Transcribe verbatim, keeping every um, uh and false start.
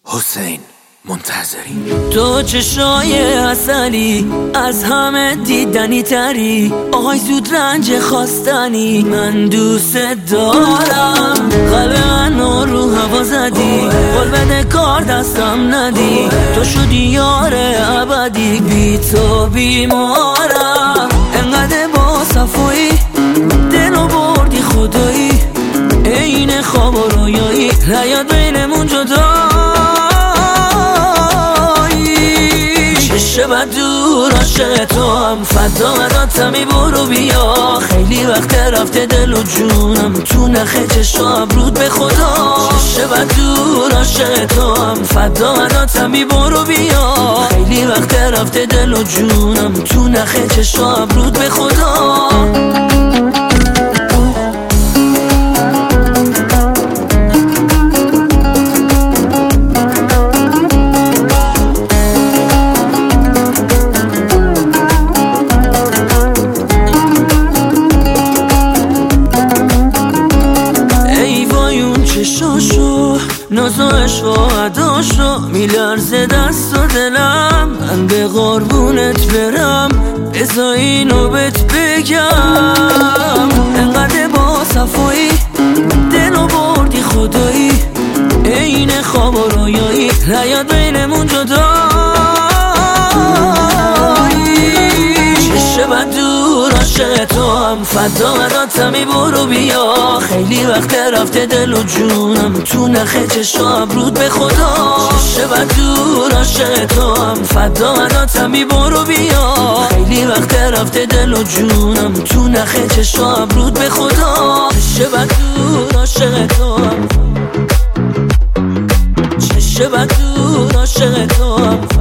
حسین منتظری. تو چشای اصلی از همه دیدنی تری، آهای زود رنج خواستنی، من دوست دارم. قلب منو رو هوا زدی، قول بده کار دستم ندی، تو شدی یار ابدی، بی تو بیمارم. انقدر با صفایی دلو بردی خدایی، این خواب و رویایی نیاد بینمون جدا. شب دور عاشق تو هم فدا مداتمی، برو بیا خیلی وقت رفته دل و جونم تو نخه چشم رود به خدا. شب دور عاشق تو هم فدا مداتمی، برو بیا خیلی وقت رفته دل و جونم تو نخه چشم رود به خدا. چشاشو ناز و عشق و عداشو میلرزه دست و دلم، من به قربونت برم بذار اینو بهت بگم. انقدر با صفایی دلو بردی خدایی، این خواب و رویایی نیاد بینمون جدا. شب دور عاشق تو هم فدا مداتمی، برو بیا خیلی وقت رفته دل و جونم تو نخه چشم رود به خدا. شب دور عاشق تو هم فدا مداتمی، برو بیا خیلی وقت رفته دل و جونم تو نخه چشم رود به خدا. شب دور عاشق تو هم شب دور عاشق تو هم